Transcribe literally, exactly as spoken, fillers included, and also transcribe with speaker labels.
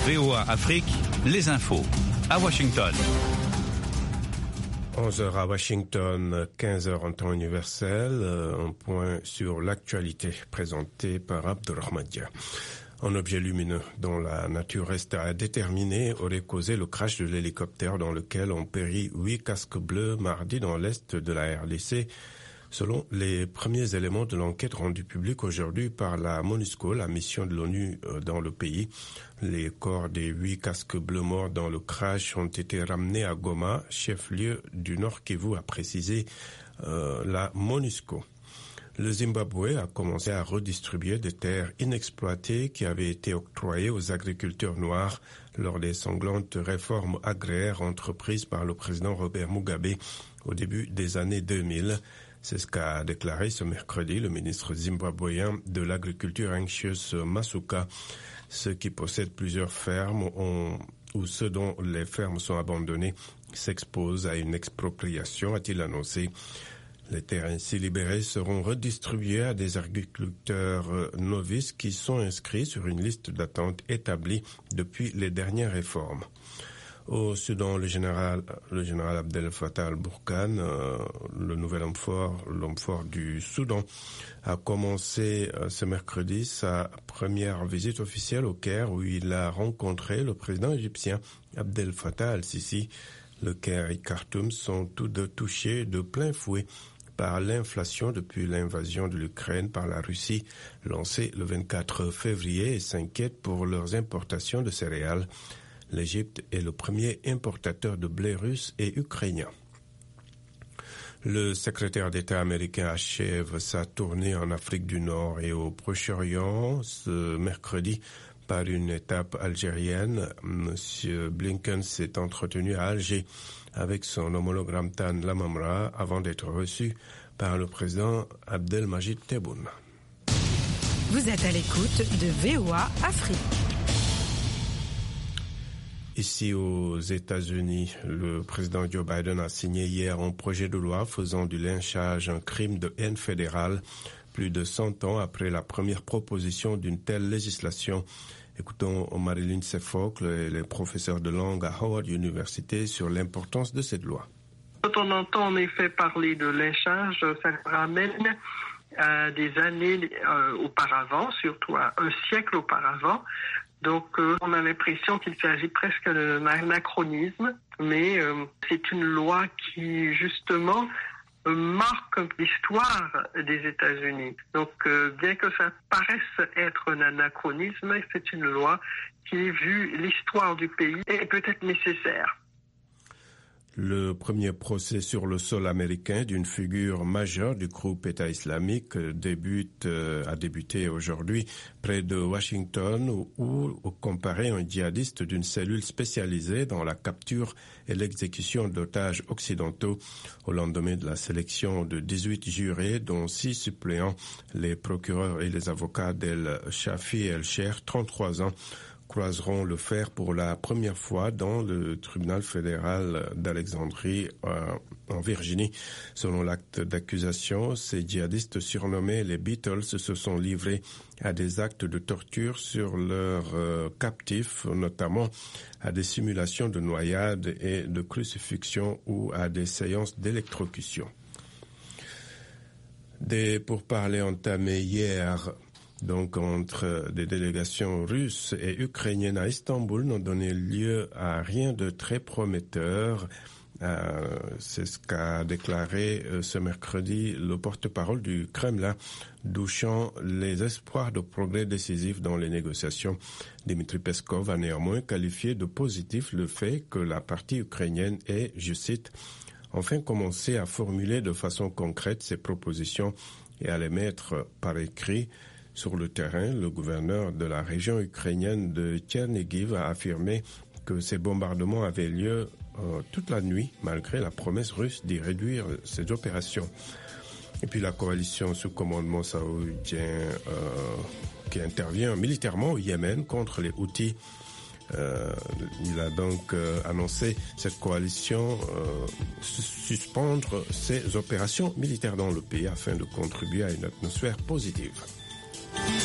Speaker 1: V O A Afrique, les infos, à Washington.
Speaker 2: onze heures à Washington, quinze heures en temps universel, un point sur l'actualité présenté par Abdelrahman Dia. Un objet lumineux dont la nature reste à déterminer aurait causé le crash de l'hélicoptère dans lequel ont péri huit casques bleus mardi dans l'est de la R D C, selon les premiers éléments de l'enquête rendue publique aujourd'hui par la MONUSCO, la mission de l'ONU dans le pays. Les corps des huit casques bleus morts dans le crash ont été ramenés à Goma, chef-lieu du Nord Kivu, a précisé euh, la MONUSCO. Le Zimbabwe a commencé à redistribuer des terres inexploitées qui avaient été octroyées aux agriculteurs noirs lors des sanglantes réformes agraires entreprises par le président Robert Mugabe au début des années deux mille. C'est ce qu'a déclaré ce mercredi le ministre zimbabwéen de l'agriculture Anxious Masuka. Ceux qui possèdent plusieurs fermes ont, ou ceux dont les fermes sont abandonnées s'exposent à une expropriation, a-t-il annoncé. Les terres ainsi libérées seront redistribuées à des agriculteurs novices qui sont inscrits sur une liste d'attente établie depuis les dernières réformes. Au Soudan, le général, le général Abdel Fattah al-Burhan, euh, le nouvel homme fort, l'homme fort du Soudan, a commencé euh, ce mercredi sa première visite officielle au Caire où il a rencontré le président égyptien Abdel Fattah al-Sisi. Le Caire et Khartoum sont tous deux touchés de plein fouet par l'inflation depuis l'invasion de l'Ukraine par la Russie, lancée le vingt-quatre février, et s'inquiètent pour leurs importations de céréales. L'Égypte est le premier importateur de blé russe et ukrainien. Le secrétaire d'État américain achève sa tournée en Afrique du Nord et au Proche-Orient ce mercredi par une étape algérienne. Monsieur Blinken s'est entretenu à Alger avec son homologue Ramtan Lamamra avant d'être reçu par le président Abdelmajid Tebboune.
Speaker 3: Vous êtes à l'écoute de V O A Afrique.
Speaker 2: Ici aux États-Unis, le président Joe Biden a signé hier un projet de loi faisant du lynchage un crime de haine fédéral, plus de cent ans après la première proposition d'une telle législation. Écoutons Marilyn Sefok, les professeurs de langue à Howard University, sur l'importance de cette loi.
Speaker 4: Quand on entend en effet parler de lynchage, ça nous ramène à des années euh, auparavant, surtout à un siècle auparavant. Donc, euh, on a l'impression qu'il s'agit presque d'un anachronisme, mais euh, c'est une loi qui, justement, euh, marque l'histoire des États-Unis. Donc, euh, bien que ça paraisse être un anachronisme, c'est une loi qui, vu l'histoire du pays, est peut-être nécessaire.
Speaker 2: Le premier procès sur le sol américain d'une figure majeure du groupe État islamique débute, euh, a débuté aujourd'hui près de Washington où, où comparé un djihadiste d'une cellule spécialisée dans la capture et l'exécution d'otages occidentaux au lendemain de la sélection de dix-huit jurés dont six suppléants, les procureurs et les avocats d'El Shafi El-Sheikh, trente-trois ans, croiseront le fer pour la première fois dans le tribunal fédéral d'Alexandrie euh, en Virginie. Selon l'acte d'accusation, ces djihadistes surnommés les Beatles se sont livrés à des actes de torture sur leurs euh, captifs, notamment à des simulations de noyade et de crucifixion ou à des séances d'électrocution. Des pourparlers entamés hier donc entre des délégations russes et ukrainiennes à Istanbul n'ont donné lieu à rien de très prometteur. Euh, c'est ce qu'a déclaré euh, ce mercredi le porte-parole du Kremlin, douchant les espoirs de progrès décisifs dans les négociations. Dmitry Peskov a néanmoins qualifié de positif le fait que la partie ukrainienne ait, je cite, enfin commencé à formuler de façon concrète ses propositions et à les mettre par écrit. Sur le terrain, le gouverneur de la région ukrainienne de Tchernigiv a affirmé que ces bombardements avaient lieu euh, toute la nuit, malgré la promesse russe d'y réduire ces opérations. Et puis la coalition sous commandement saoudien euh, qui intervient militairement au Yémen contre les Houthis. Euh, il a donc euh, annoncé cette coalition euh, suspendre ses opérations militaires dans le pays afin de contribuer à une atmosphère positive.